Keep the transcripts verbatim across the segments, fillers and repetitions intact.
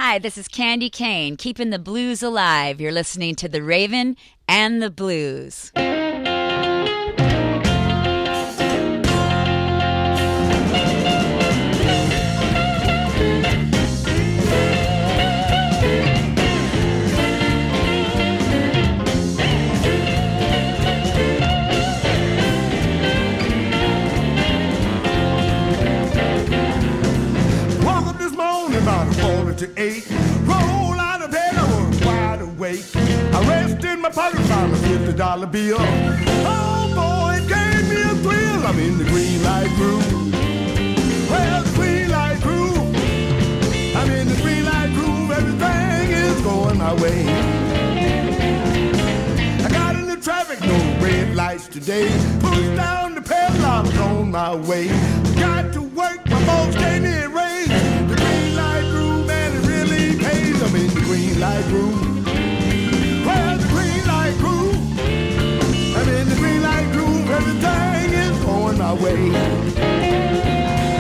Hi, this is Candy Kane, keeping the blues alive. You're listening to The Raven and the Blues. To eight, roll out of bed, I was wide awake. I rested my pocket, found a fifty dollar bill. Oh boy, it gave me a thrill. I'm in the green light groove. Well, the green light groove. I'm in the green light groove. Everything is going my way. I got in the traffic, no red lights today. Pushed down the pedal, I was on my way. Got to work, my boss gave me a raise. The green light groove. I'm in the green light groove. Well, the green light groove. I'm in the green light groove. Everything is going my way.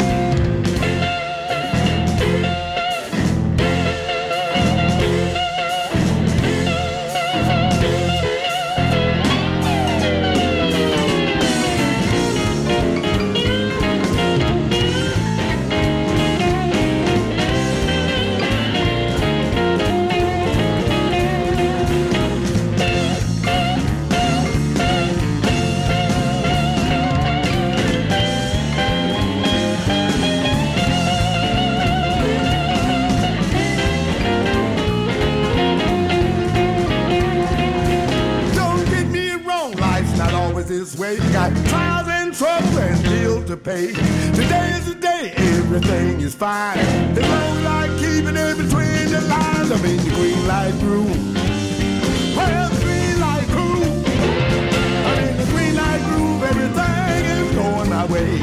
This way, you got trials and trouble and bills to pay. Today is the day, everything is fine. As long as I keep it in between the lines, I'm in the green light groove. Well, the green light groove. I'm in the green light groove. Everything is going my way.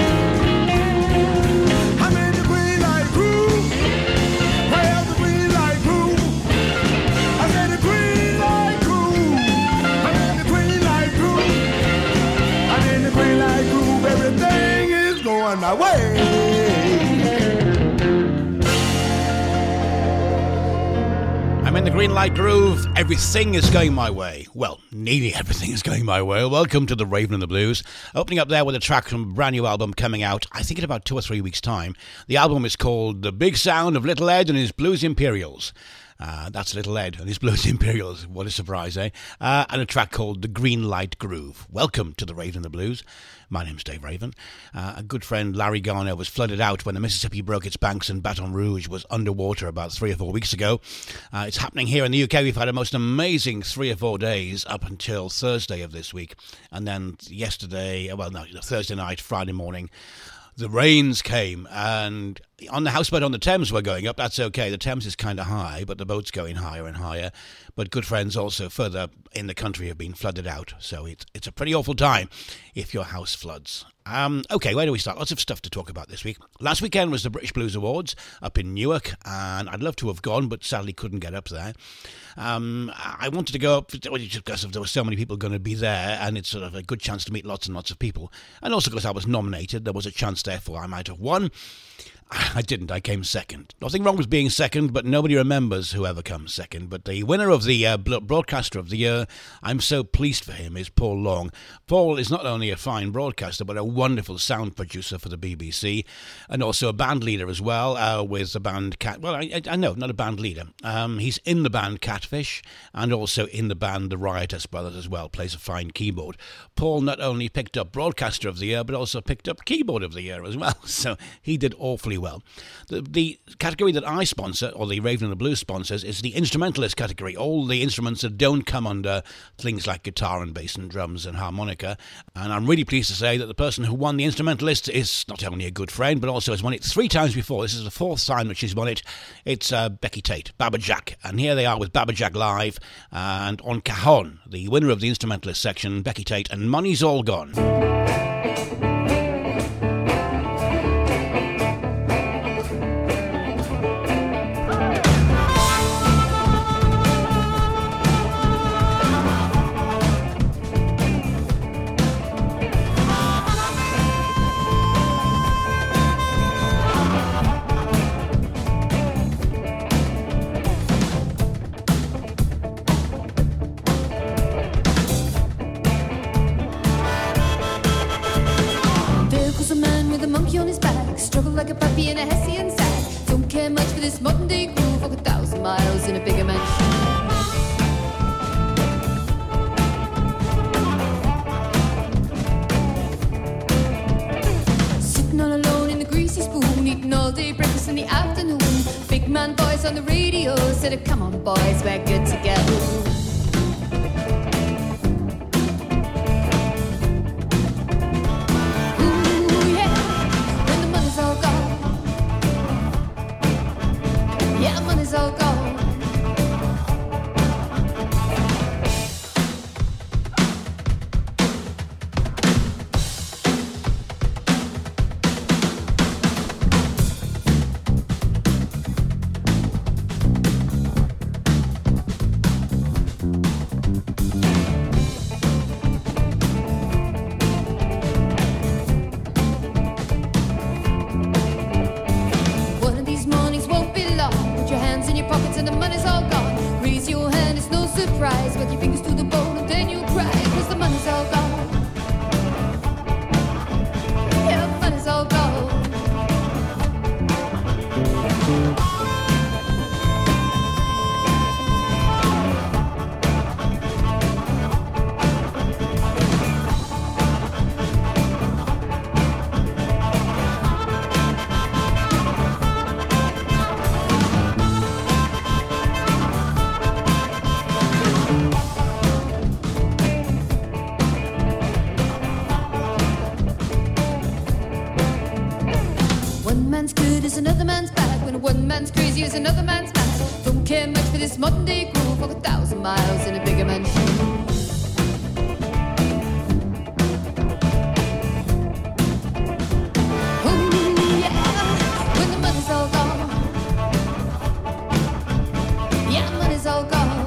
I'm in the green light groove. Well, the green light groove. I said the green light groove. I'm in the green light groove. In the green light groove, everything is going my way. I'm in the green light groove, everything is going my way. Well, nearly everything is going my way. Welcome to The Raven and the Blues. Opening up there with a track from a brand new album coming out, I think in about two or three weeks' time. The album is called The Big Sound of Little Ed and His Blues Imperials. Uh, that's Little Ed and his Blues Imperials. What a surprise, eh? Uh, and a track called The Green Light Groove. Welcome to The Raven and the Blues. My name's Dave Raven. Uh, a good friend, Larry Garner, was flooded out when the Mississippi broke its banks and Baton Rouge was underwater about three or four weeks ago. Uh, it's happening here in the U K. We've had a most amazing three or four days up until Thursday of this week. And then yesterday, well, no, Thursday night, Friday morning, the rains came, and on the houseboat on the Thames we're going up. That's okay. The Thames is kind of high, but the boat's going higher and higher. But good friends also further in the country have been flooded out. So it's it's a pretty awful time if your house floods. Um, okay, where do we start? Lots of stuff to talk about this week. Last weekend was the British Blues Awards up in Newark, and I'd love to have gone, but sadly couldn't get up there. Um, I wanted to go up just because there were so many people going to be there, and it's sort of a good chance to meet lots and lots of people. And also because I was nominated, there was a chance, therefore, I might have won. I didn't. I came second. Nothing wrong with being second, but nobody remembers whoever comes second. But the winner of the uh, Broadcaster of the Year, I'm so pleased for him, is Paul Long. Paul is not only a fine broadcaster, but a wonderful sound producer for the B B C, and also a band leader as well, uh, with the band Cat. Well, I, I know, not a band leader. Um, he's in the band Catfish, and also in the band The Riotous Brothers as well. Plays a fine keyboard. Paul not only picked up Broadcaster of the Year, but also picked up Keyboard of the Year as well. So he did awfully well. The, the category that I sponsor, or the Raven and the Blues sponsors, is the instrumentalist category. All the instruments that don't come under things like guitar and bass and drums and harmonica. And I'm really pleased to say that the person who won the instrumentalist is not only a good friend, but also has won it three times before. This is the fourth time that she's won it. It's uh, Becky Tate, Baba Jack. And here they are with Baba Jack live. And on cajon, the winner of the instrumentalist section, Becky Tate, and Money's All Gone. like a puppy in a Hessian sack. Don't care much for this modern day groove. Walk a thousand miles in a bigger mansion. Eating all day breakfast in the afternoon. Big man voice on the radio said, come on boys, we're good to go. Ooh yeah, when the money's all gone. Yeah, money's all gone. Work your fingers to the bone and then you cry, cause the money's all gone. Yeah, the money's all gone. Another man's bad. When one man's crazy is another man's mad. Don't care much for this modern day groove. Walk a thousand miles in a bigger mansion. Ooh yeah, when the money's all gone. Yeah, money's all gone.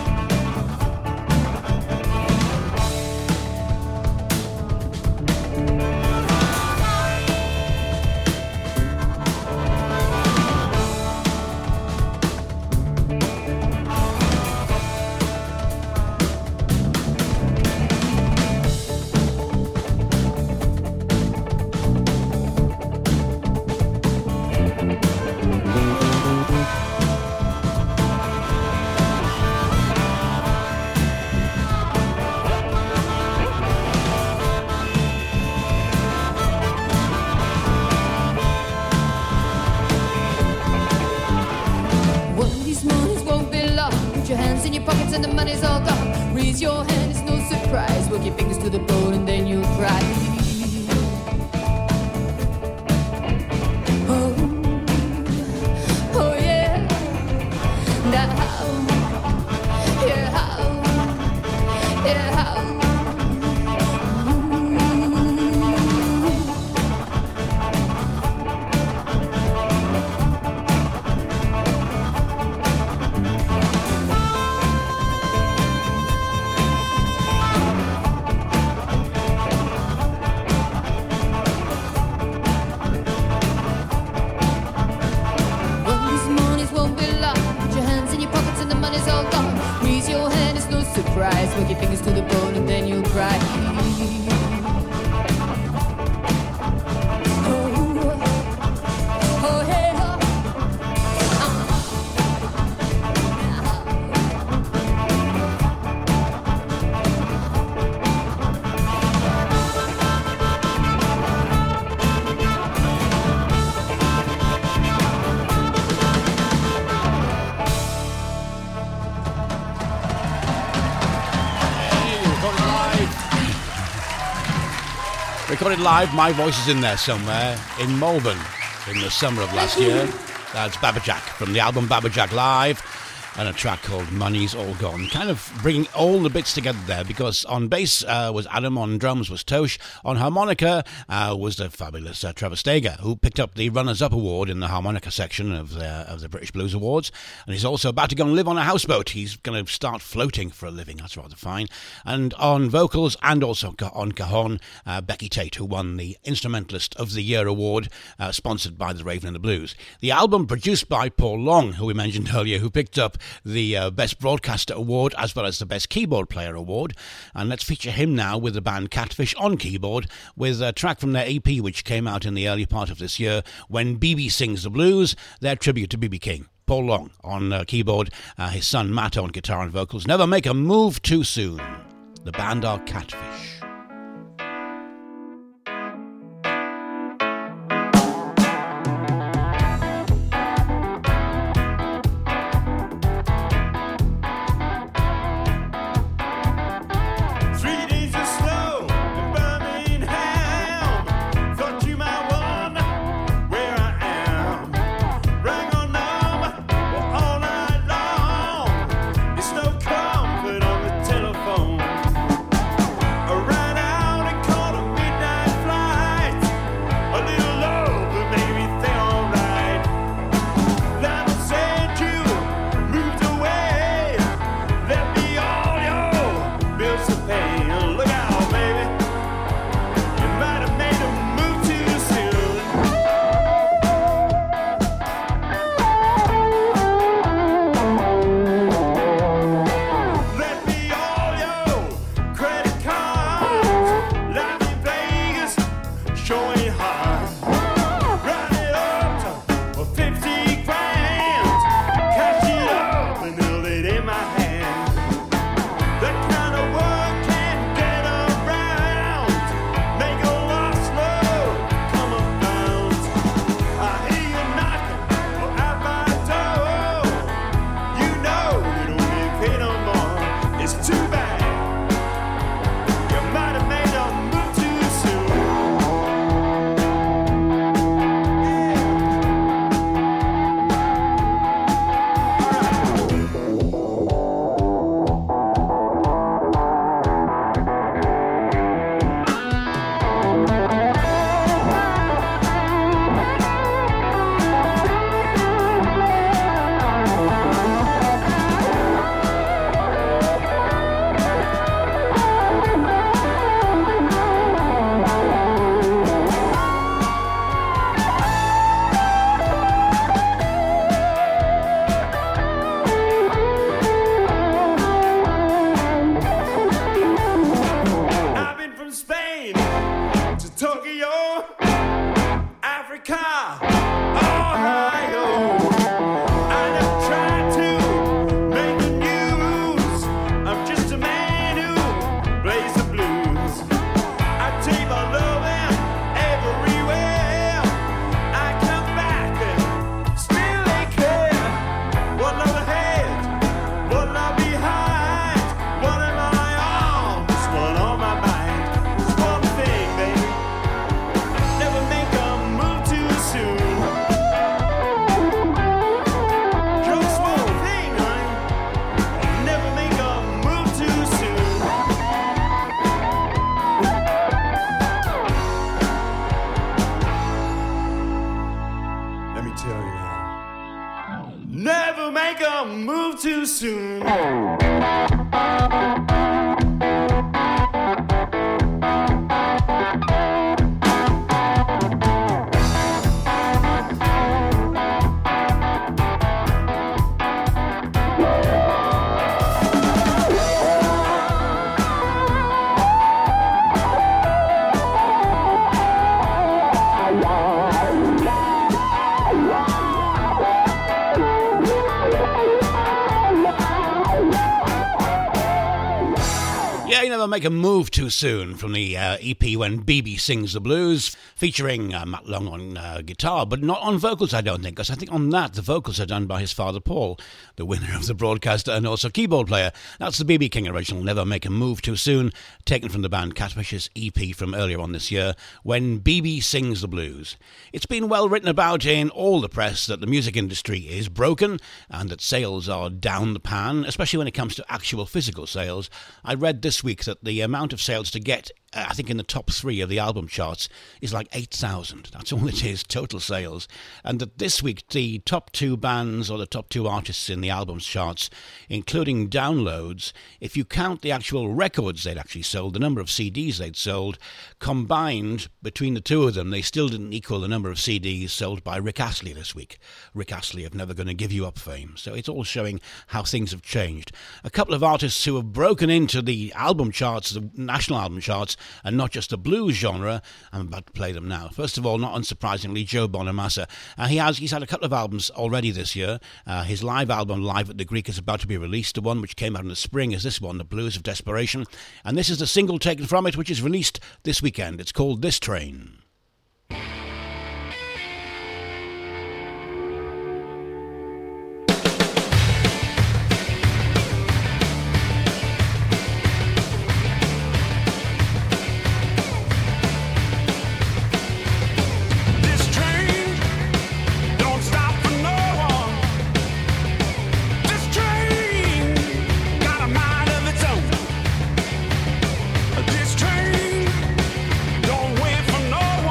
And the money's all gone. Raise your hand, it's no surprise. Work your fingers to the bone and then you'll cry. Oh, oh yeah. Now how, yeah how, yeah how. Work your fingers to the bone and then you'll cry. Oh, oh yeah. Recorded live, my voice is in there somewhere, in Malvern, in the summer of last year. That's Babajack from the album Babajack Live, and a track called Money's All Gone. Kind of bringing all the bits together there, because on bass uh, was Adam, on drums was Tosh, on harmonica uh, was the fabulous uh, Trevor Steger, who picked up the Runners-Up Award in the harmonica section of the, of the British Blues Awards, and he's also about to go and live on a houseboat. He's going to start floating for a living. That's rather fine. And on vocals and also on cajon, uh, Becky Tate, who won the Instrumentalist of the Year award, uh, sponsored by the Raven and the Blues. The album produced by Paul Long, who we mentioned earlier, who picked up the uh, Best Broadcaster Award as well as the Best Keyboard Player Award. And let's feature him now with the band Catfish on keyboard with a track from their E P which came out in the early part of this year, When B B Sings the Blues, their tribute to B B King. Paul Long on uh, keyboard, uh, his son Matt on guitar and vocals. Never Make a Move Too Soon. The band are Catfish. Make a Move Too Soon from the uh, E P When B B Sings the Blues, featuring uh, Matt Long on uh, guitar, but not on vocals, I don't think, because I think on that the vocals are done by his father Paul, the winner of the Broadcaster and also keyboard player. That's the B B King original, Never Make a Move Too Soon, taken from the band Catfish's E P from earlier on this year, When B B Sings the Blues. It's been well written about in all the press that the music industry is broken and that sales are down the pan, especially when it comes to actual physical sales. I read this week week that the amount of sales to get, uh, I think in the top three of the album charts, is like eight thousand. That's all it is, total sales. And that this week, the top two bands or the top two artists in the albums charts, including downloads, if you count the actual records they'd actually sold, the number of C Ds they'd sold, combined between the two of them, they still didn't equal the number of C Ds sold by Rick Astley this week. Rick Astley of Never Gonna Give You Up fame. So it's all showing how things have changed. A couple of artists who have broken into the album charts, the national album charts, and not just the blues genre. I'm about to play them now. First of all, not unsurprisingly, Joe Bonamassa. Uh, he has he's had a couple of albums already this year. Uh, his live album, Live at the Greek, is about to be released. The one which came out in the spring is this one, The Blues of Desperation. And this is the single taken from it, which is released this weekend. It's called This Train. This train don't wait for no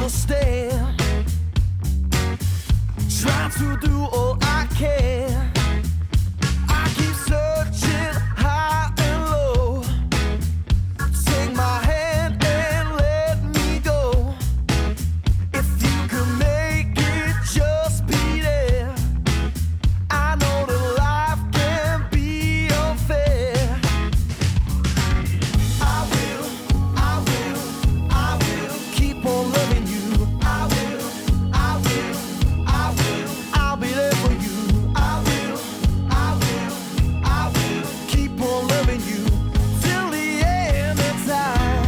understand. Try to do all I can. I keep searching high and low. Take my hand and let me go. If you could make it, just be there. I know that life can be unfair. I will, I will, I will keep on loving you. I will, I will, I will, I'll be there for you. I will, I will, I will keep on loving you till the end of time.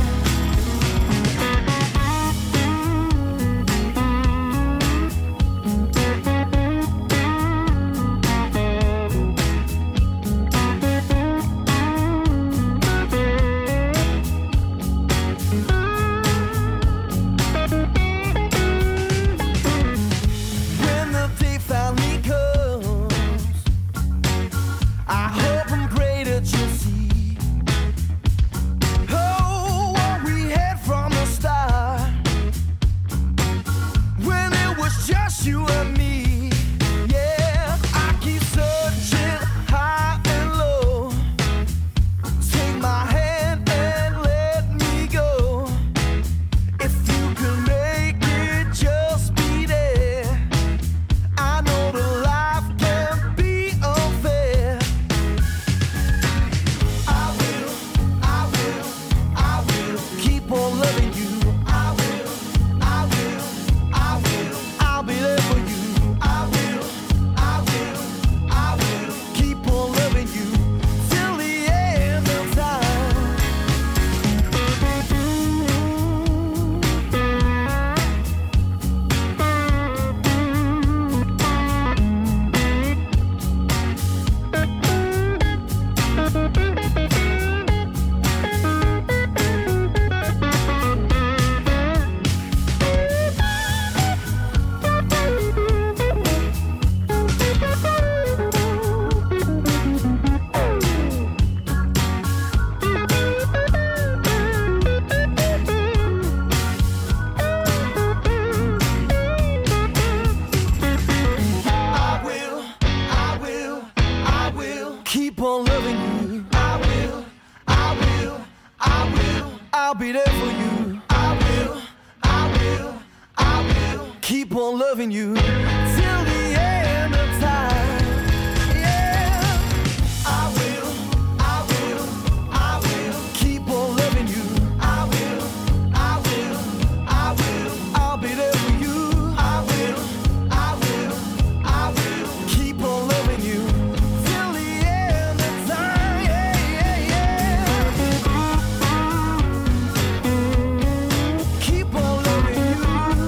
When the day finally comes, I hope and pray that you'll see. Oh, what we had from the start, when it was just you and me. Yeah, I keep searching high and low. Take my hand and let me go. If you can make it, just be there. I know that life can be unfair. I will, I will, I will keep on loving you. I will, I will, I will, I'll be there for you. I will, I will, I will keep on loving you till the end of time. I will, I will, I will keep on loving you. I will, I will, I will, I'll be there for you. I will, I will, I will keep on loving you till the end of time. Yeah, I will, I will, I will keep on loving you. I will, I will, I will, I'll be there for you. I will, I will, I will keep on loving you till the end of time. Yeah, yeah, yeah. Keep on loving you.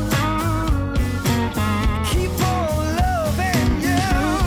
Keep on loving you.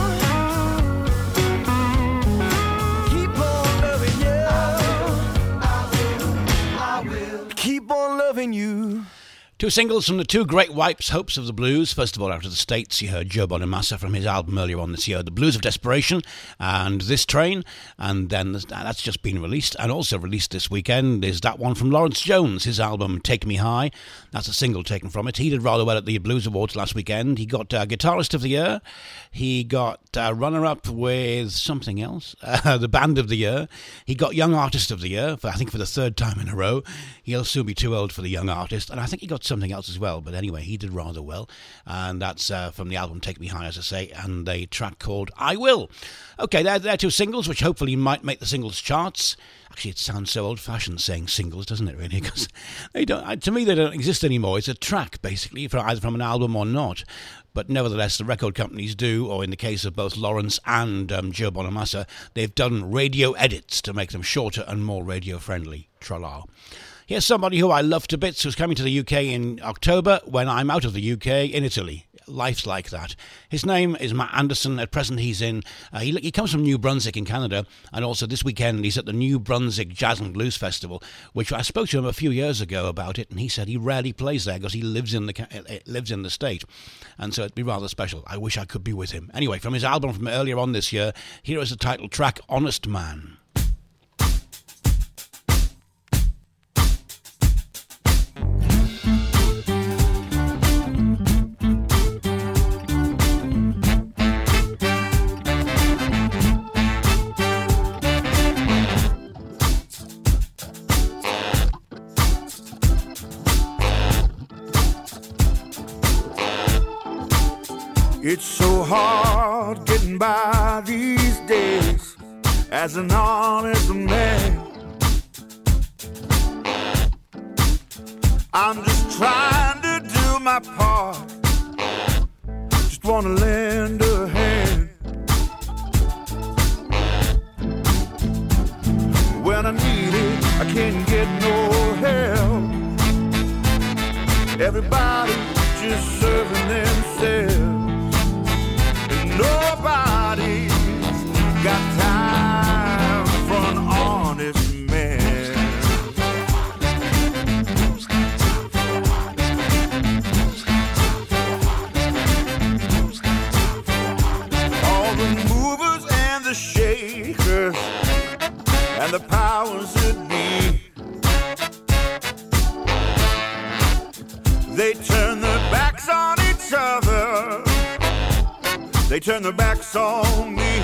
Keep on loving you. I will, I will keep on loving you. Two singles from the two great wipes, Hopes of the Blues. First of all, out of the States, you heard Joe Bonamassa from his album earlier on this year, The Blues of Desperation, and This Train, and then that's just been released. And also released this weekend is that one from Lawrence Jones, his album Take Me High. That's a single taken from it. He did rather well at the Blues Awards last weekend. He got uh, Guitarist of the Year. He got uh, runner-up with something else, uh, the Band of the Year. He got Young Artist of the Year, for I think for the third time in a row. He'll soon be too old for the Young Artist, and I think he got something else as well, but anyway, he did rather well, and that's uh, from the album Take Me High, as I say, and a track called I Will. Okay, they're, they're two singles, which hopefully might make the singles charts. Actually, it sounds so old-fashioned saying singles, doesn't it, really? Because they don't, to me, they don't exist anymore. It's a track, basically, for either from an album or not. But nevertheless, the record companies do, or in the case of both Lawrence and um, Joe Bonamassa, they've done radio edits to make them shorter and more radio-friendly. Tra-la. Here's somebody who I love to bits, who's coming to the U K in October when I'm out of the U K in Italy. Life's like that. His name is Matt Anderson. At present, he's in, uh, he, he comes from New Brunswick in Canada, and also this weekend he's at the New Brunswick Jazz and Blues Festival, which I spoke to him a few years ago about it, and he said he rarely plays there because he lives in the lives in the state, and so it'd be rather special. I wish I could be with him. Anyway, from his album from earlier on this year, here is the title track, Honest Man. getting by these days as an honest man. I'm just trying to do my part, just wanna lend a hand. When I need it, I can't get no help. Everybody just serving themselves, and nobody's got time for an honest man. All the movers and the shakers and the powers that be, they turn their backs on each other, they turn their backs on me.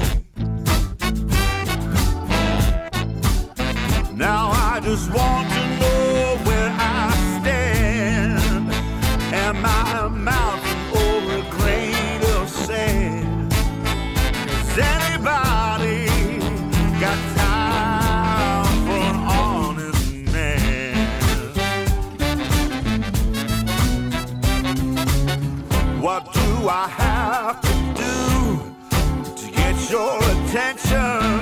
Now I just want to know where I stand. Am I a mountain or a grain of sand? Has anybody got time for an honest man? What do I have to do to get your attention?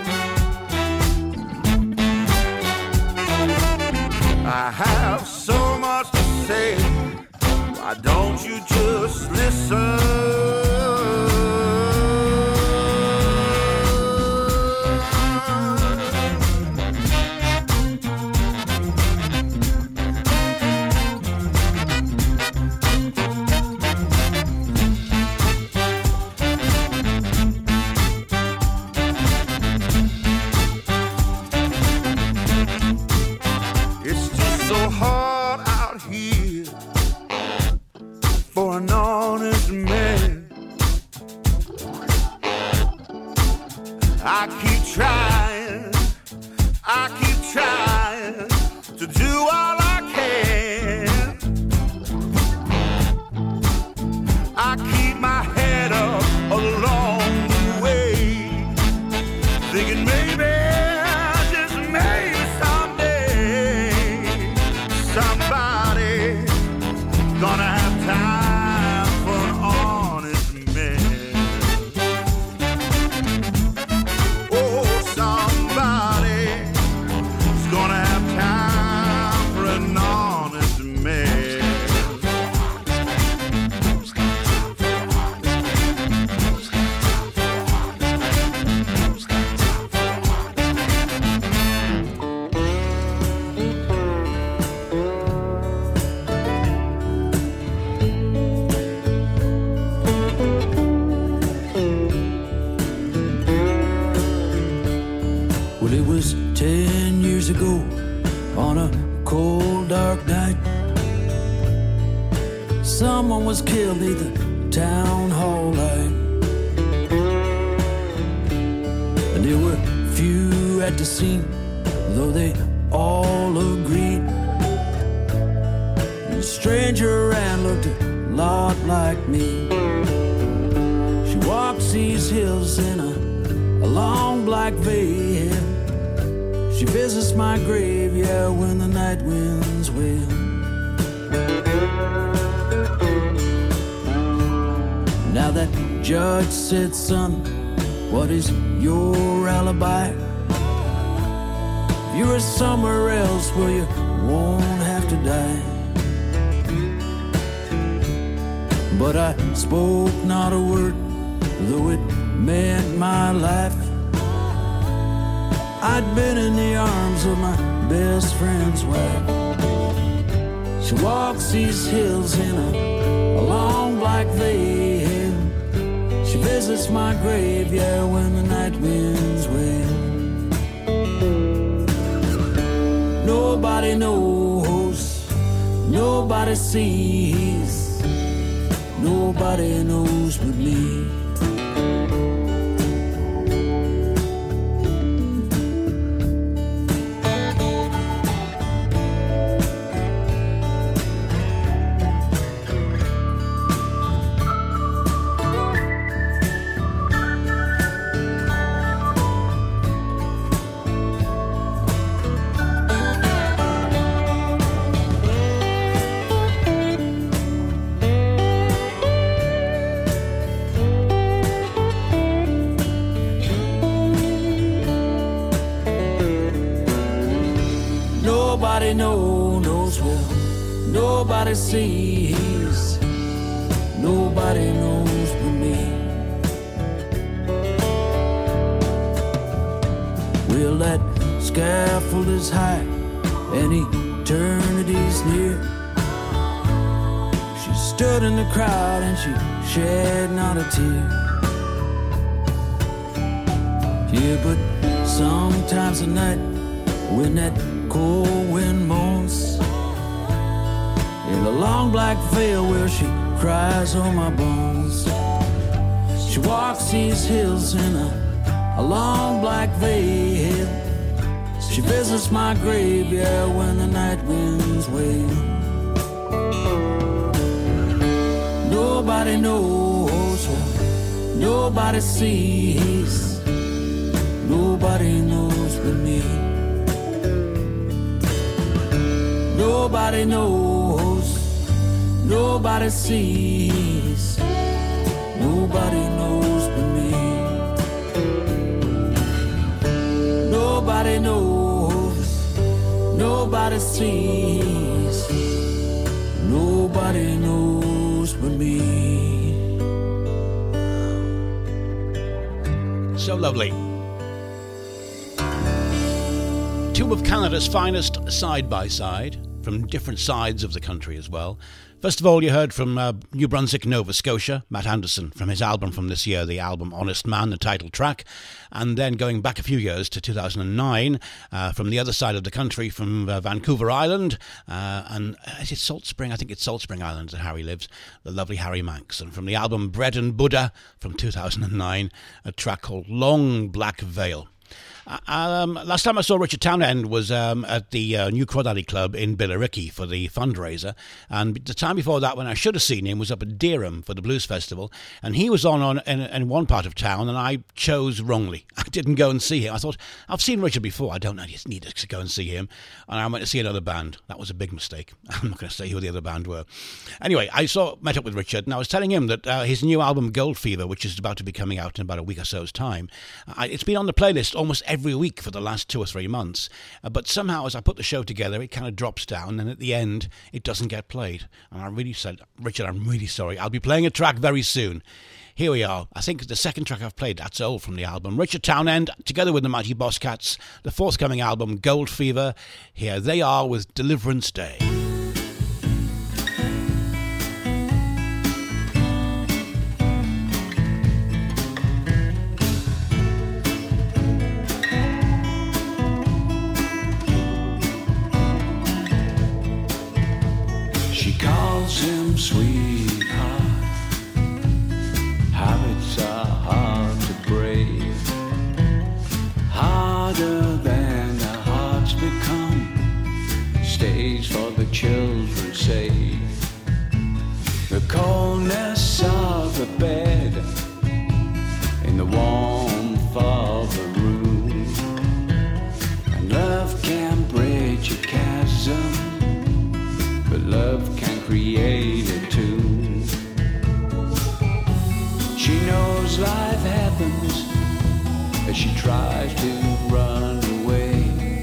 I have so much to say, why don't you just listen? For an honest man, I keep trying, I keep trying to do all I can. I keep my head up along the way, thinking maybe, just maybe someday, somebody gonna have time. Ago on a cold dark night, someone was killed near the town hall light, and there were few at the scene, though they all agreed the stranger around looked a lot like me. She walks these hills in a, a long black veil. She visits my grave, yeah, when the night winds wail. Now that judge said, son, what is your alibi? If you were somewhere else where you won't have to die. But I spoke not a word, though it meant my life. I'd been in the arms of my best friend's wife. She walks these hills in a, a long black veil. She visits my grave, yeah, when the night winds wail. Nobody knows, nobody sees, nobody knows but me. nobody sees, nobody knows but me. Well, that scaffold is high and eternity's near. She stood in the crowd and she shed not a tear. Yeah, but sometimes at night when that cold wind moans in the long black veil where she cries on my bones, she walks these hills in a, a long black veil. She visits my grave, yeah, when the night winds wail. Nobody knows, nobody sees, nobody knows but me. Nobody knows, nobody sees, nobody knows but me. Nobody knows, nobody sees, nobody knows but me. So lovely. Two of Canada's finest side by side, from different sides of the country as well. First of all, you heard from uh, New Brunswick, Nova Scotia, Matt Anderson, from his album from this year, the album Honest Man, the title track. And then going back a few years to two thousand nine, uh, from the other side of the country, from uh, Vancouver Island, uh, and is it Salt Spring? I think it's Salt Spring Island that Harry lives, the lovely Harry Manx. And from the album Bread and Buddha from two thousand nine, a track called Long Black Veil. Um, last time I saw Richard Townend was um, at the uh, New Crawdaddy Club in Billericay for the fundraiser, and the time before that when I should have seen him was up at Dereham for the Blues Festival, and he was on, on in, in one part of town and I chose wrongly. I didn't go and see him. I thought, I've seen Richard before, I don't need to go and see him, and I went to see another band. That was a big mistake. I'm not going to say who the other band were. Anyway, I saw met up with Richard and I was telling him that uh, his new album Gold Fever, which is about to be coming out in about a week or so's time, I, it's been on the playlist almost every every week for the last two or three months, uh, but somehow as I put the show together it kind of drops down and at the end it doesn't get played, and I really said, Richard, I'm really sorry, I'll be playing a track very soon. Here we are. I think the second track I've played, that's all from the album. Richard Townend together with the Mighty Boss Cats, the forthcoming album Gold Fever. Here they are with Deliverance Day. Him sweetheart, habits are hard to break, harder than our hearts become, stays for the children's sake. The coldness of the bed in the warmth of the room, and love can bridge a chasm, but love can create a tune. She knows life happens as she tries to run away.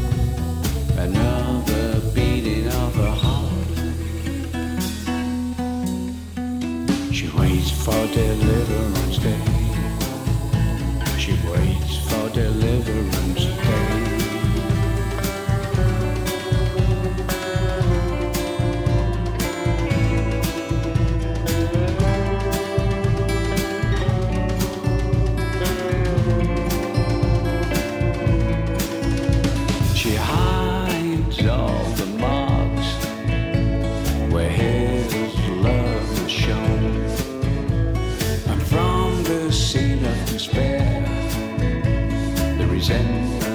Another beating of her heart. She waits for deliverance day. She waits for deliverance day. Despair, the resentment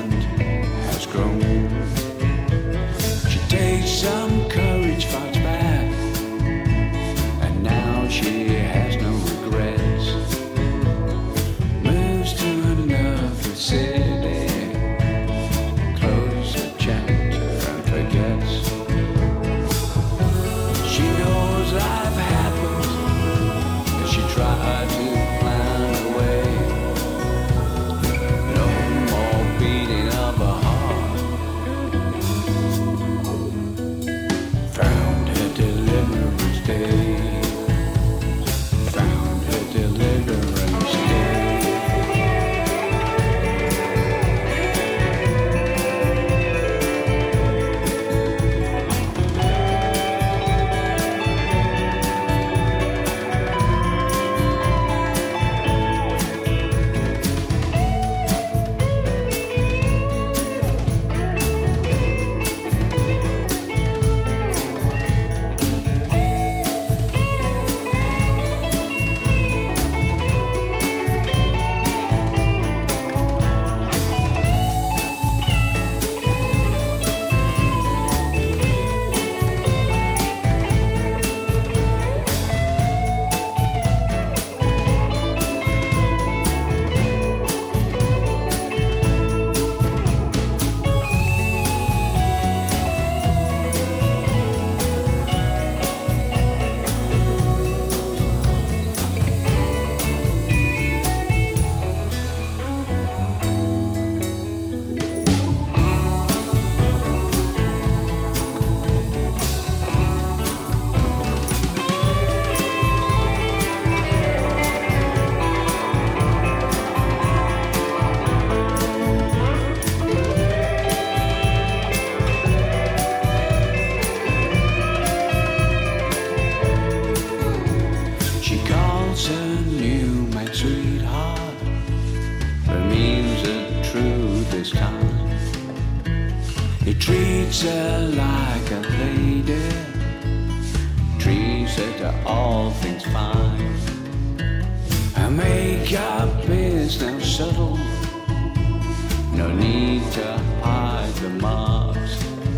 He treats her like a lady, treats her to all things fine. Her makeup is now subtle, no need to hide the marks.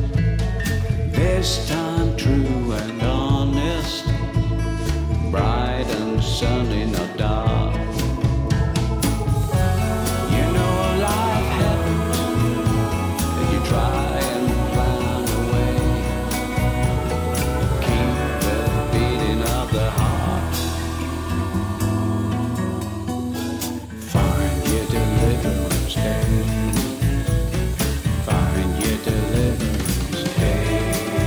This time true and honest, bright and sunny, not dark. You know life happens, and you try and plan away. Keep the beating of the heart. Find your deliverance day. Find your deliverance day.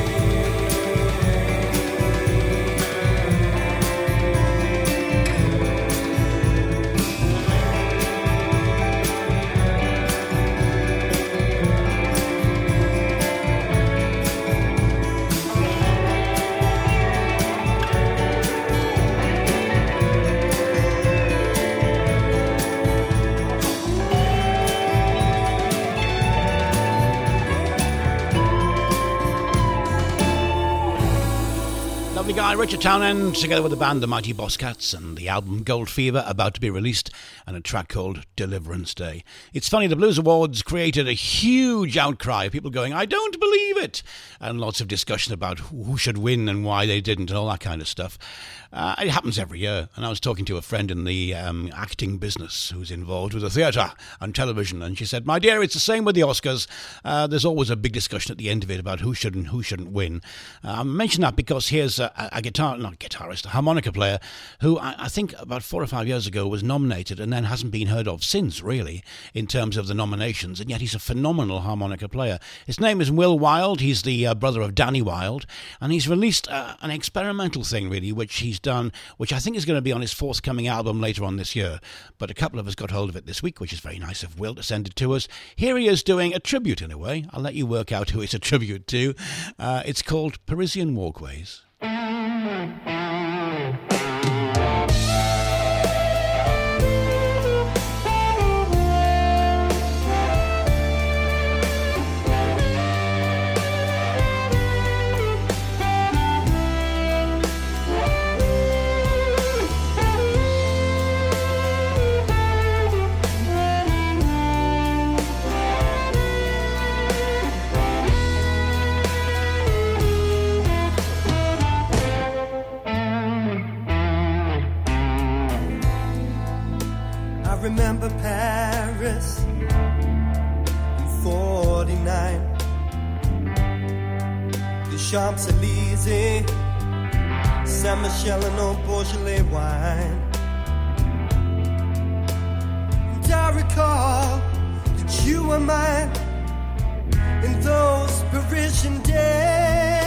Lovely guy Richard Townend, together with the band The Mighty Bosscats, and the album Gold Fever about to be released, and a track called Deliverance Day. It's funny, the Blues Awards created a huge outcry of people going, I don't believe it, and lots of discussion about who should win and why they didn't and all that kind of stuff. Uh, it happens every year, and I was talking to a friend in the um, acting business who's involved with the theatre and television, and she said, my dear, it's the same with the Oscars. Uh, there's always a big discussion at the end of it about who should and who shouldn't win. Uh, I mention that because here's a, a guitar, not guitarist, a harmonica player who I, I think about four or five years ago was nominated and then hasn't been heard of since, really, in terms of the nominations, and yet he's a phenomenal harmonica player. His name is Will Wilde. He's the uh, brother of Danny Wilde, and he's released uh, an experimental thing, really, which he's done, which I think is going to be on his forthcoming album later on this year. But a couple of us got hold of it this week, which is very nice of Will to send it to us. Here he is doing a tribute, in a way. I'll let you work out who it's a tribute to. Uh, it's called Parisian Walkways. Remember Paris in forty-nine, the Champs-Élysées, Saint-Michel and old Beaujolais wine. And I recall that you were mine in those Parisian days.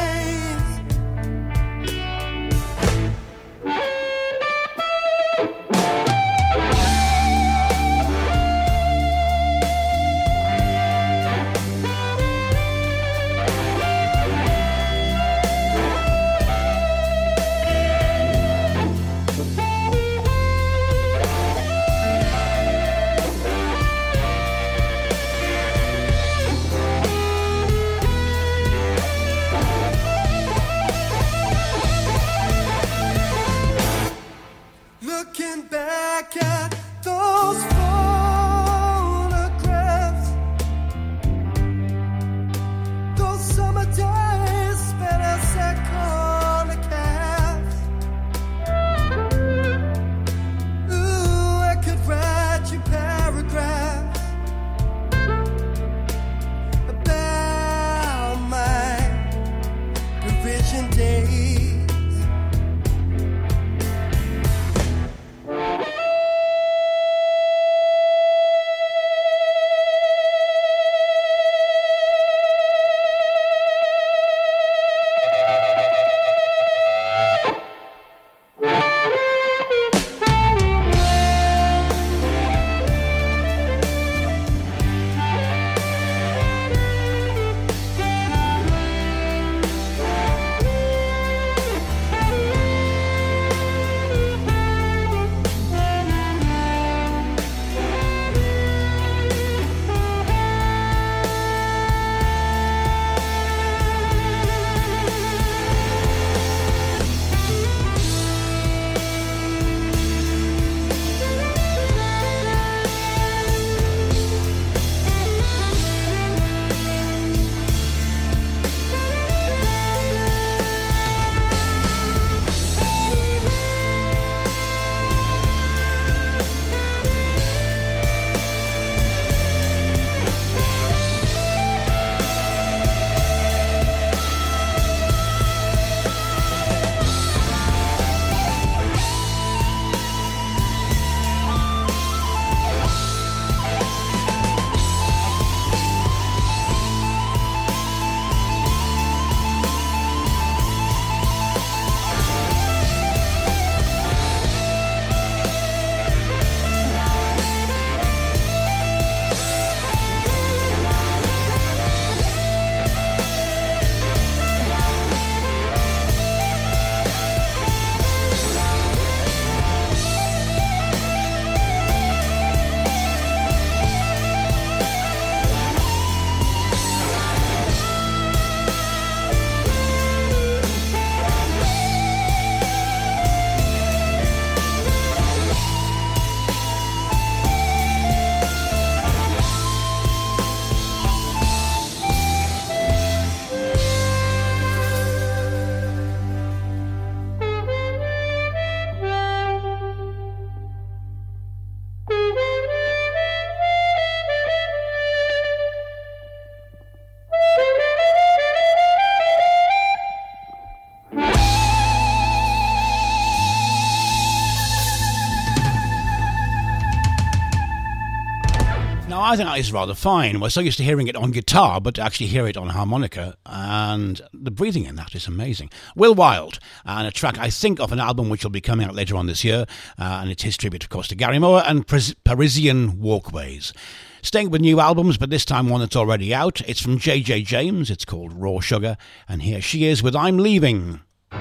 Now, I think that is rather fine. We're so used to hearing it on guitar, but to actually hear it on harmonica, and the breathing in that is amazing. Will Wilde, and a track, I think, of an album which will be coming out later on this year, uh, and it's his tribute, of course, to Gary Moore and Pris- Parisian Walkways. Staying with new albums, but this time one that's already out. It's from J J James. It's called Raw Sugar, and here she is with I'm Leaving.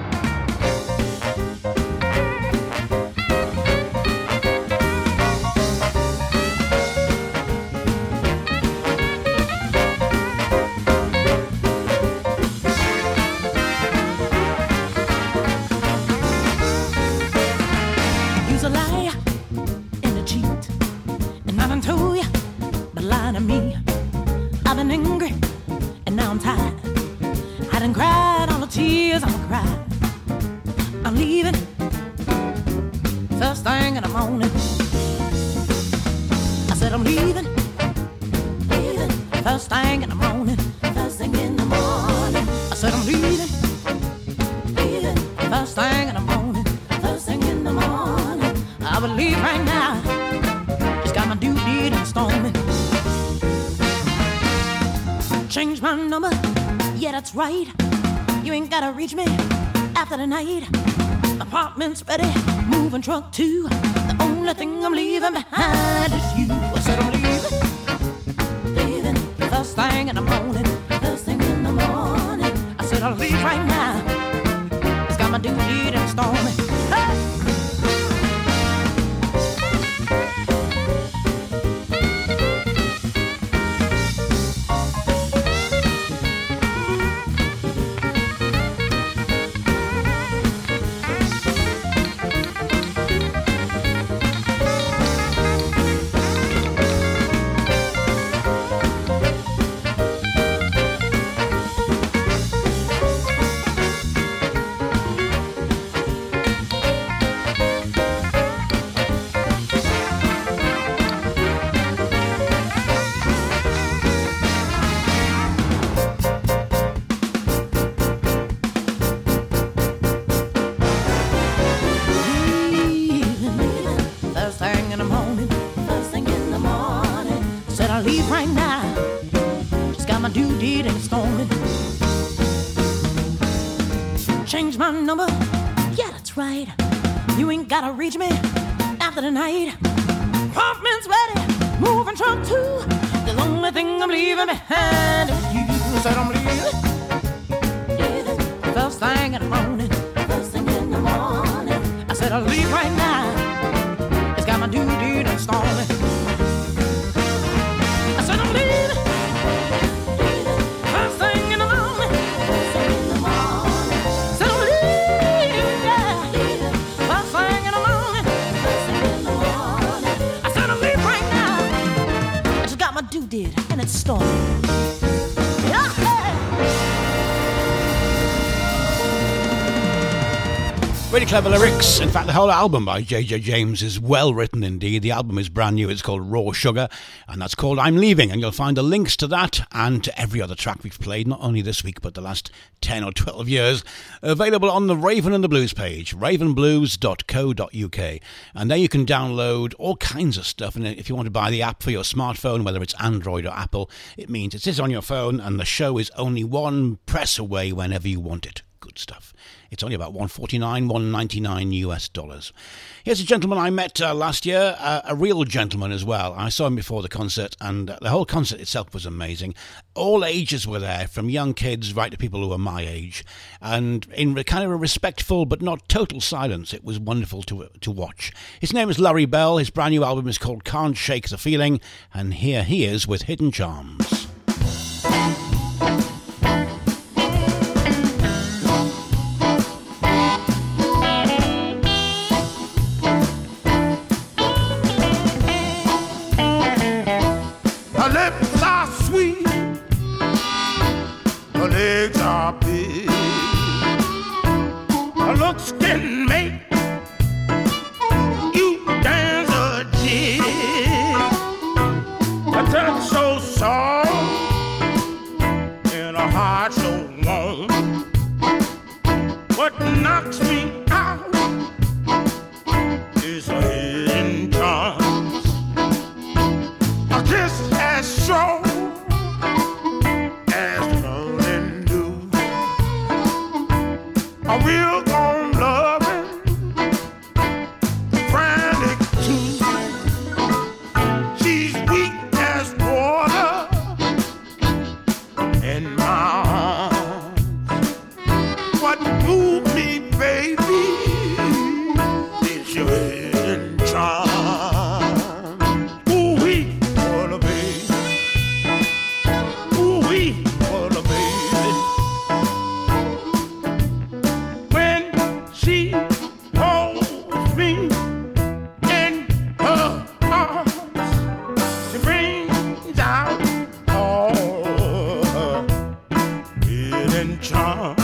Right, you ain't gotta reach me after the night. Apartment's ready, moving truck too. The only thing I'm leaving behind is you. I said I'm leaving, leaving first thing in the morning, first thing in the morning. I said I'll leave right now. It's got my duty and stormy. Hey! Number, yeah, that's right. You ain't gotta reach me after the night. Apartment's ready, moving truck too. The only thing I'm leaving behind is you. Said I'm leaving, leaving first thing in the morning, first thing in the morning. I said I'll leave right now. It's got my duty to storm it. I said I'm leaving. Do did and it's stormy. Really clever lyrics. In fact, the whole album by J J James is well written indeed. The album is brand new. It's called Raw Sugar, and that's called I'm Leaving. And you'll find the links to that and to every other track we've played, not only this week, but the last ten or twelve years, available on the Raven and the Blues page, raven blues dot co dot uk. And there you can download all kinds of stuff. And if you want to buy the app for your smartphone, whether it's Android or Apple, it means it sits on your phone and the show is only one press away whenever you want it. Good stuff. It's only about one forty-nine, one ninety-nine U S dollars. Here's a gentleman I met uh, last year, uh, a real gentleman as well. I saw him before the concert, and uh, the whole concert itself was amazing. All ages were there, from young kids right to people who were my age, and in kind of a respectful but not total silence. It was wonderful to to watch. His name is Larry Bell. His brand new album is called Can't Shake the Feeling, and here he is with Hidden Charms. Looks can make you dance a jig. A touch so soft just as strong as the morning dew. A real gone loving, frantic too. She's weak as water in my arms. What moved me, baby, is your hidden charm. Ooh wee, what a baby. Ooh wee, what a baby. When she holds me in her arms, she brings out all her hidden charm.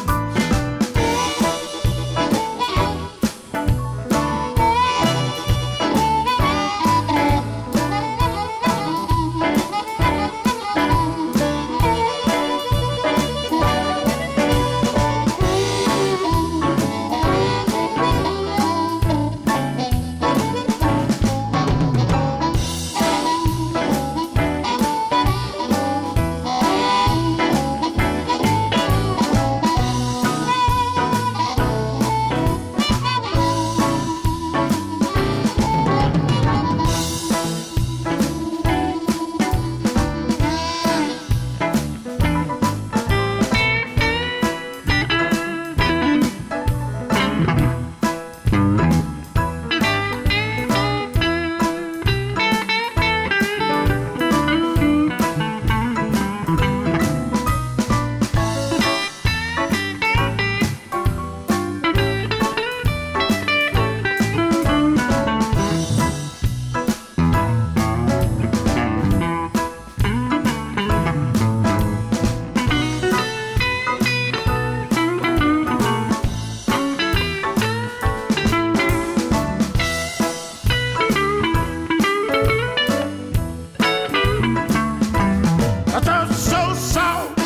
I touch so soft,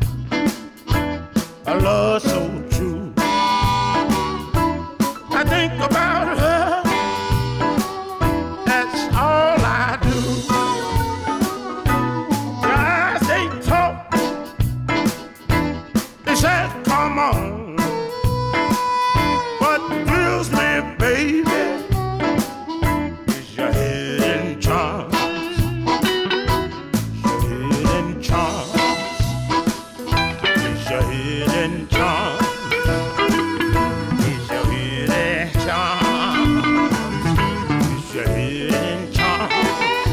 a love so true. I think about her, that's all I do. Your eyes, they talk, they said, come on. What thrills me, baby, is your hidden charm. Hidden charms, it's your hidden charms, it's your hidden charms, it's your hidden charms,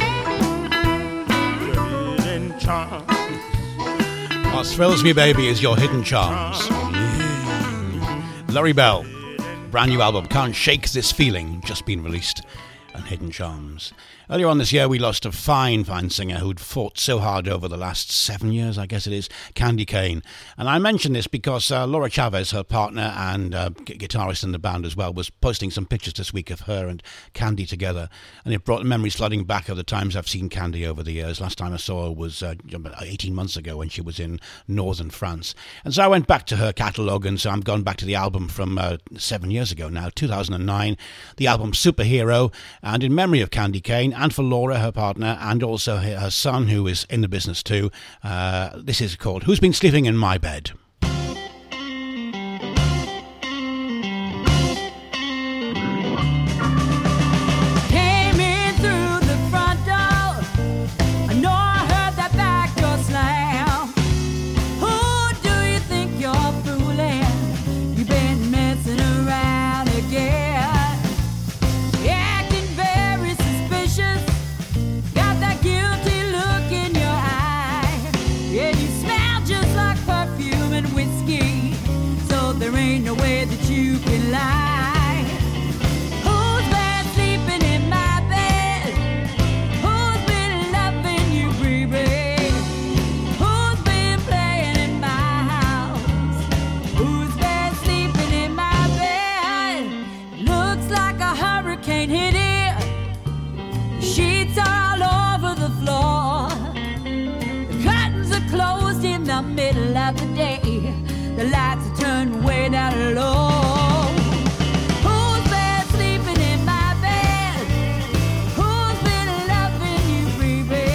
your hidden charms. What thrills me, baby, is your hidden charms. Laurie Bell, brand new album, Can't Shake This Feeling, just been released, and Hidden Charms. Earlier on this year, we lost a fine, fine singer who'd fought so hard over the last seven years, I guess it is, Candy Kane. And I mention this because uh, Laura Chavez, her partner and uh, gu- guitarist in the band as well, was posting some pictures this week of her and Candy together. And it brought memories flooding back of the times I've seen Candy over the years. Last time I saw her was uh, eighteen months ago when she was in northern France. And so I went back to her catalogue, and so I'm gone back to the album from uh, seven years ago now, two thousand nine, the album Superhero, and in memory of Candy Kane, and for Laura, her partner, and also her her son, who is in the business too. Uh, this is called Who's Been Sleeping in My Bed? Came in through the front door. I know I heard that back door slam. Who do you think you're fooling? You've been messing around again, acting very suspicious. Got that guilty look in your eye. Yeah, you smell just like perfume and whiskey, so there ain't no way that you can lie. Who's been sleeping in my bed? Who's been loving you, baby? Who's been playing in my house? Who's been sleeping in my bed? Looks like a hurricane hit it. Sheets are all over the floor. The curtains are closed in the middle of the day. The lights are turned way down low. Who's been sleeping in my bed? Who's been loving you, baby?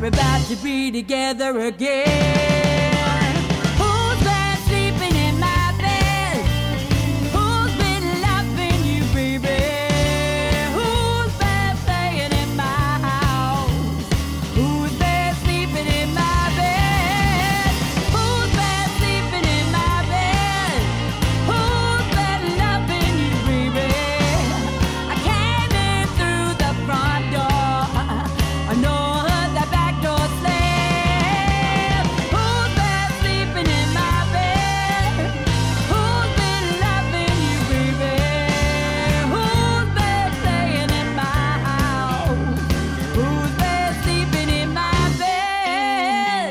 we're about to be together again. Who's been sleeping in my bed? Who's been loving you, baby? Who's been playing in my house? Who's been sleeping in my bed? Who's been sleeping in my bed? Who's been loving you, baby? I came in through the front door. I know the back door slam. Who's been sleeping in my bed? Who's been loving you, baby? Who's been playing in my house? Who's been sleeping in my bed?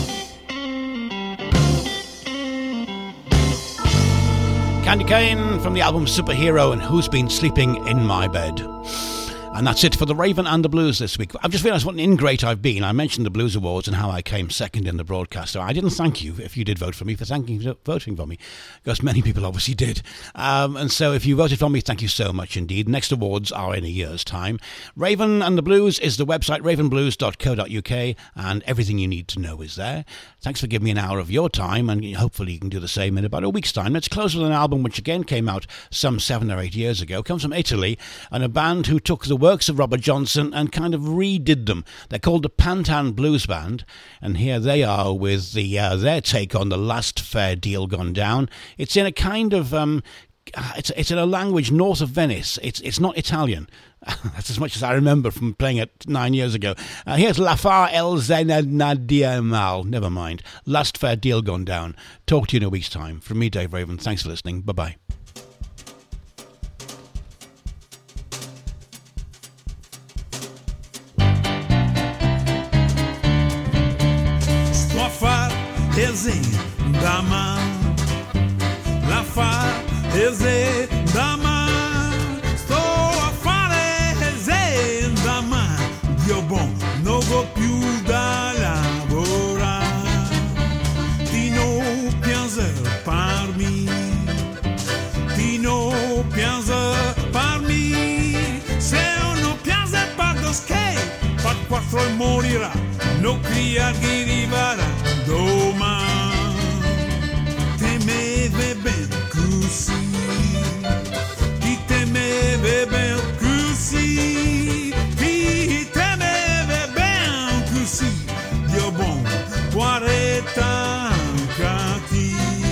Candy Cane from the album Superhero and Who's Been Sleeping in My Bed. And that's it for the Raven and the Blues this week. I've just realised what an ingrate I've been. I mentioned the Blues Awards and how I came second in the broadcast. So I didn't thank you if you did vote for me for thanking for voting for me, because many people obviously did. Um, and so if you voted for me, thank you so much indeed. Next awards are in a year's time. Raven and the Blues is the website, raven blues dot co dot uk, and everything you need to know is there. Thanks for giving me an hour of your time, and hopefully you can do the same in about a week's time. Let's close with an album which again came out some seven or eight years ago. It comes from Italy, and a band who took the works of Robert Johnson and kind of redid them. They're called the Pantan Blues Band, and here they are with the uh, their take on The Last Fair Deal Gone Down. It's in a kind of um, it's it's in a language north of Venice. It's it's not Italian. That's as much as I remember from playing it nine years ago. Uh, here's La Fa El Zenadia Mal. Never mind. Last Fair Deal Gone Down. Talk to you in a week's time. From me, Dave Raven. Thanks for listening. Bye bye. Resenha da mar, la far resenha da mar, sto a fare resenha da mar, Dio bon, non vou più da lavorare, ti non piange parmi, ti non piange parmi, se non piange par dos che, par quattro morirà, non cria che rivarà. Doma temeve ben così, chi temeve ben così, chi temeve ben così, Dio bon, guarda cati.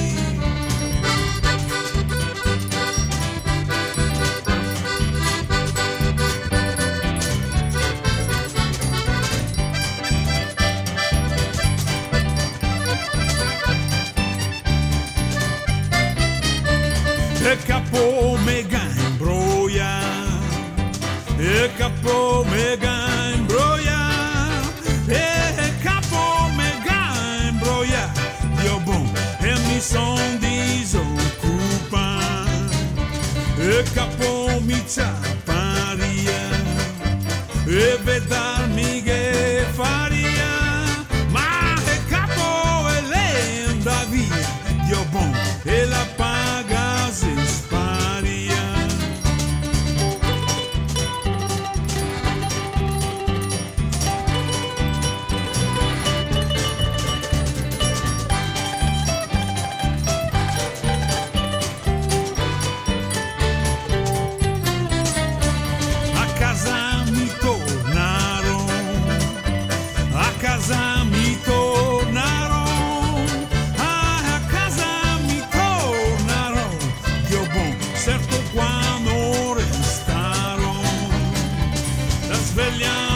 E capo mega imbroia, e capo mega imbroia, e capo mega imbroia, Dio bon, e mi son disoccupa, e capo mi ciapparia, e vedarmi che faria, ma e capo e lei andava via, Dio bon, e la paga sparia. A casa mi tornarono, a casa mi tornarono, a casa mi tornarono. Certo quando restarono la sveglia